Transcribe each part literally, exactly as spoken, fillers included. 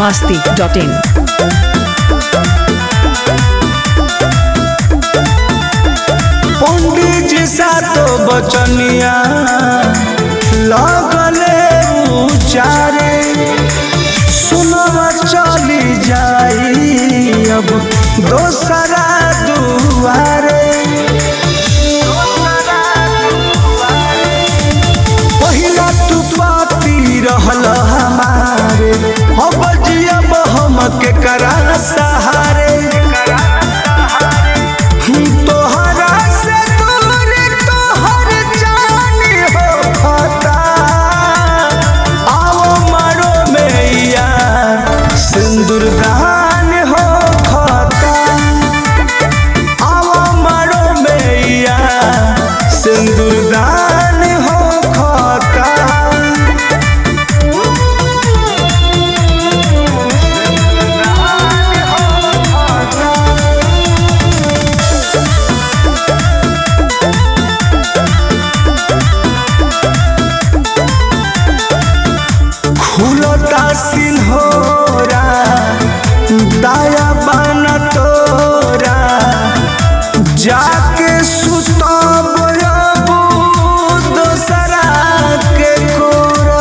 masti dot in. पंडित जी सातो बचनिया लगले उचारे सुनवा चली जाई अब दोसरा दुआरे। पहिला तू पापी रहल हमारे अब जियब हम के करा सहारे। तोहरा से दूर तोहर जान हो खता आओ मारो में यार सिंदूर दान हो खता। आओ मारो में यार सिंदूर दान हो खता। खुलता सिन्होरा दाया बन तोरा जाके सुतब अब दोसरा के कोरा।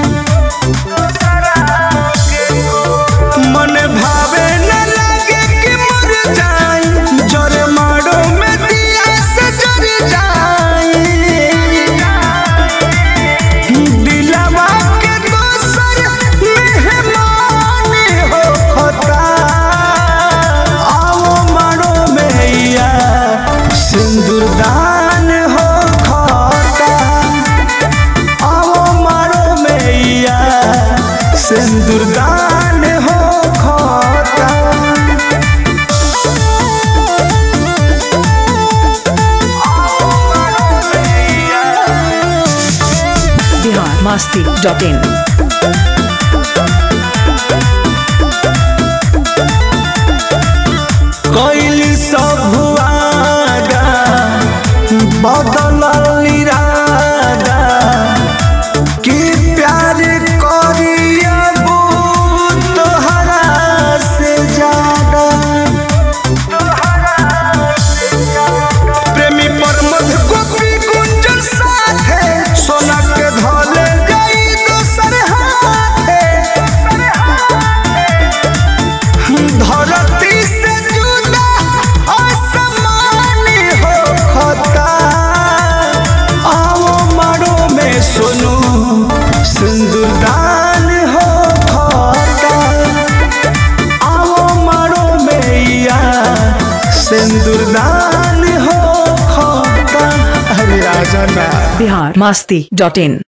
मन भावे न लगे कि मर जाई जरे मारो में दिया से जर जाई। दिलवा के दोसर मेहमान हो खता आओ मारो में यार सिंदूर दान हो खता। आओ मारो में यार सिंदूर दान हो खता। Bihar masti dot in. कैली सब वादा बदलल इरादा कि प्यार करियब तोहरा से ज्यादा। प्रेमी प्रमोद गोपी गुंजन साथे सोना के धले गई दोसर हाथे। धरती से जुदा आसमान हो खता आओ मारो में सोनू सिंदूर दान हो खता। आओ मारो में यार सिंदूर दान हो खता। अरे राजा ना Bihar masti dot in.